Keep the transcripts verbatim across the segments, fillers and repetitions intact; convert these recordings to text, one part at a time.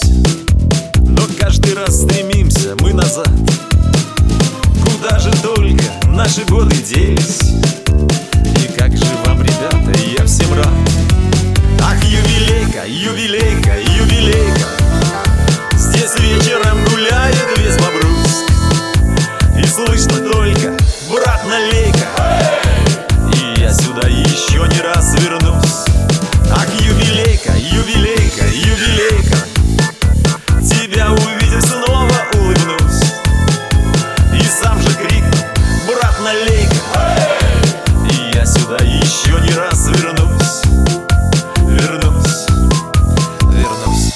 но каждый раз стремимся мы назад. Куда же только наши годы делись, и как же вам, ребята, я всем рад. Ах, юбилейка, юбилейка, юбилейка, здесь вечером гуляет весь Бобруйск, и слышно только: брат, налей-ка. И я сюда еще не раз вернусь. Ах, юбилейка, юбилейка, юбилейка, тебя увидев снова улыбнусь, и сам же крикну: брат, налей-ка. И я сюда еще не раз вернусь, вернусь, вернусь.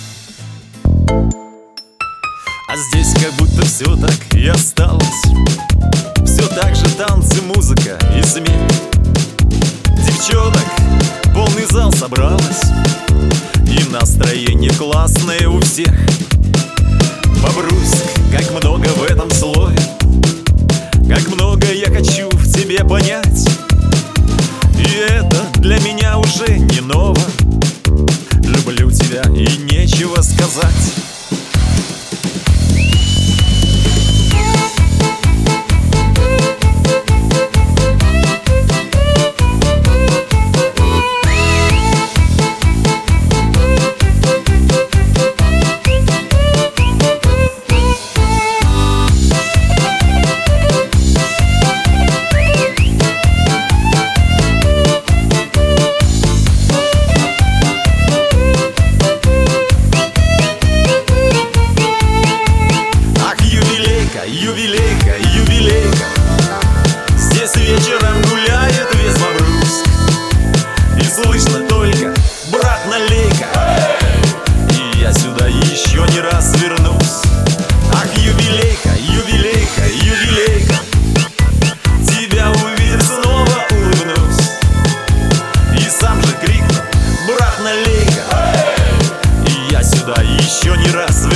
А здесь как будто все так и осталось, все так же танцы, музыка и смех. Девчонок полный зал собралось, и настроение классное у всех. Бобруйск, как много в этом слове, как много я хочу в тебе понять. И это для меня уже не ново, люблю тебя и нечего сказать. Юбилейка, юбилейка, здесь вечером гуляет весь Бобруйск, и слышно только: брат, налей-ка. И я сюда еще не раз вернусь. Ах, юбилейка, юбилейка, юбилейка, тебя увидев снова улыбнусь, и сам же крикну: брат, налей-ка. И я сюда еще не раз вернусь.